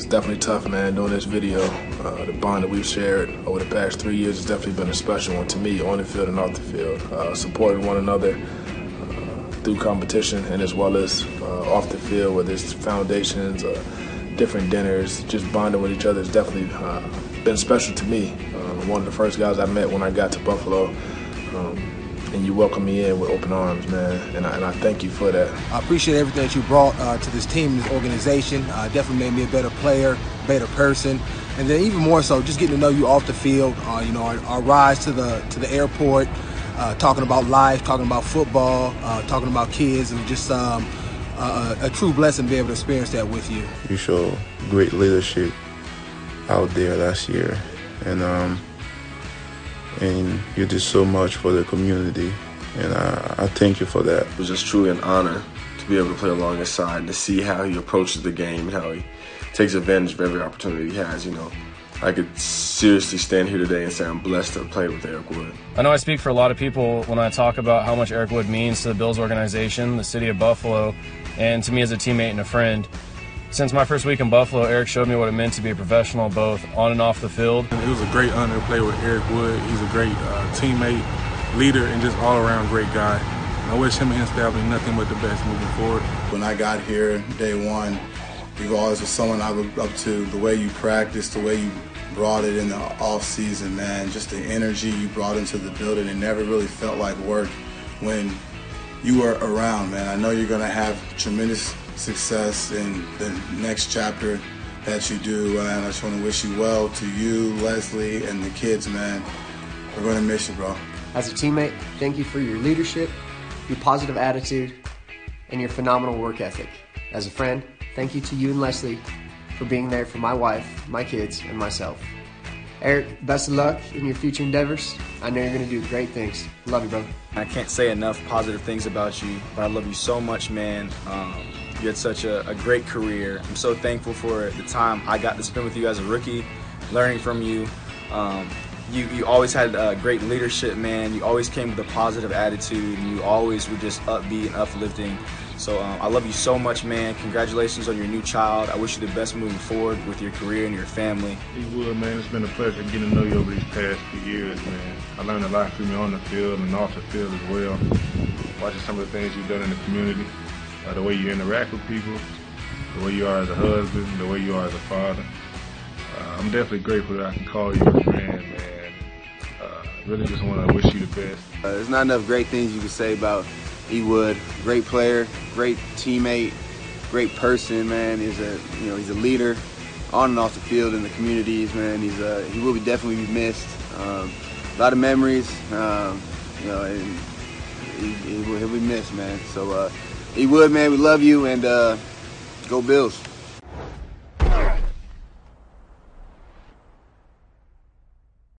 definitely tough, man, doing this video. The bond that we've shared over the past 3 years has definitely been a special one to me, on the field and off the field. Supporting one another through competition and as well as off the field, whether it's foundations or different dinners, just bonding with each other has definitely been special to me. One of the first guys I met when I got to Buffalo, and you welcomed me in with open arms, man, and I thank you for that. I appreciate everything that you brought to this team, this organization. Definitely made me a better player, better person, and then even more so, just getting to know you off the field. You know, our rides to the airport, talking about life, talking about football, talking about kids, and just a true blessing to be able to experience that with you. You show great leadership out there last year, and you did so much for the community, and I thank you for that. It was just truly an honor to be able to play along his side and to see how he approaches the game and how he takes advantage of every opportunity he has. You know, I could seriously stand here today and say I'm blessed to play with Eric Wood. I know I speak for a lot of people when I talk about how much Eric Wood means to the Bills organization, the city of Buffalo, and to me as a teammate and a friend. Since my first week in Buffalo, Eric showed me what it meant to be a professional, both on and off the field. It was a great honor to play with Eric Wood. He's a great teammate, leader, and just all-around great guy. And I wish him and his family nothing but the best moving forward. When I got here, day one, you always was someone I looked up to. The way you practiced, the way you brought it in the off-season, man, just the energy you brought into the building. It never really felt like work when you were around, man. I know you're going to have tremendous success in the next chapter that you do, and I just want to wish you well to you, Leslie, and the kids, man. We're going to miss you, bro. As a teammate, thank you for your leadership, your positive attitude, and your phenomenal work ethic. As a friend, thank you to you and Leslie for being there for my wife, my kids, and myself. Eric, best of luck in your future endeavors. I know you're going to do great things. Love you, brother. I can't say enough positive things about you, but I love you so much, man. You had such a great career. I'm so thankful for the time I got to spend with you as a rookie, learning from you. You always had great leadership, man. You always came with a positive attitude, and you always were just upbeat and uplifting. So I love you so much, man. Congratulations on your new child. I wish you the best moving forward with your career and your family. He would, man. It's been a pleasure getting to know you over these past few years, man. I learned a lot from you on the field and off the field as well. Watching some of the things you've done in the community, the way you interact with people, the way you are as a husband, the way you are as a father. I'm definitely grateful that I can call you a friend, man. Really just want to wish you the best. There's not enough great things you can say about E. Wood. Great player, great teammate, great person, man. He's a leader on and off the field in the communities, man. He will definitely be missed. A lot of memories, and he'll be missed, man. So E. Wood, man, we love you, and go Bills.